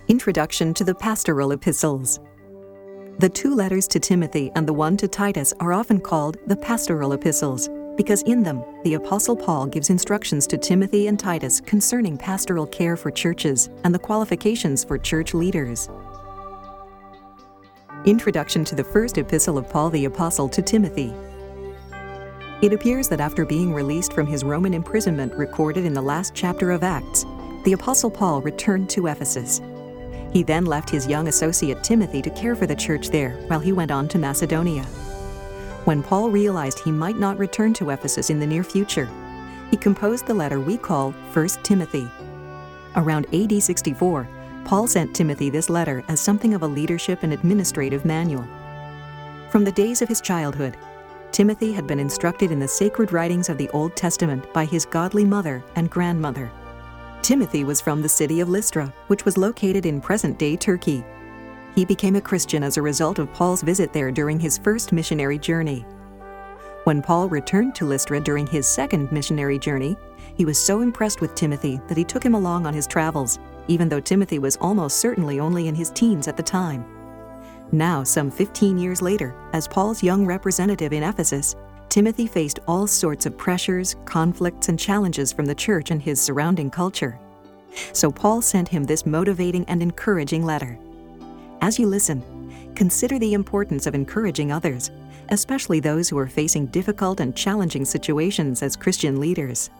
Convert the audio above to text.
Introduction to the Pastoral Epistles. The 2 letters to Timothy and the 1 to Titus are often called the Pastoral Epistles because in them, the Apostle Paul gives instructions to Timothy and Titus concerning pastoral care for churches and the qualifications for church leaders. Introduction to the first epistle of Paul the Apostle to Timothy. It appears that after being released from his Roman imprisonment recorded in the last chapter of Acts, the Apostle Paul returned to Ephesus. He then left his young associate Timothy to care for the church there while he went on to Macedonia. When Paul realized he might not return to Ephesus in the near future, he composed the letter we call 1 Timothy. Around AD 64, Paul sent Timothy this letter as something of a leadership and administrative manual. From the days of his childhood, Timothy had been instructed in the sacred writings of the Old Testament by his godly mother and grandmother. Timothy was from the city of Lystra, which was located in present-day Turkey. He became a Christian as a result of Paul's visit there during his first missionary journey. When Paul returned to Lystra during his second missionary journey, he was so impressed with Timothy that he took him along on his travels, even though Timothy was almost certainly only in his teens at the time. Now, some 15 years later, as Paul's young representative in Ephesus, Timothy faced all sorts of pressures, conflicts, and challenges from the church and his surrounding culture. So Paul sent him this motivating and encouraging letter. As you listen, consider the importance of encouraging others, especially those who are facing difficult and challenging situations as Christian leaders.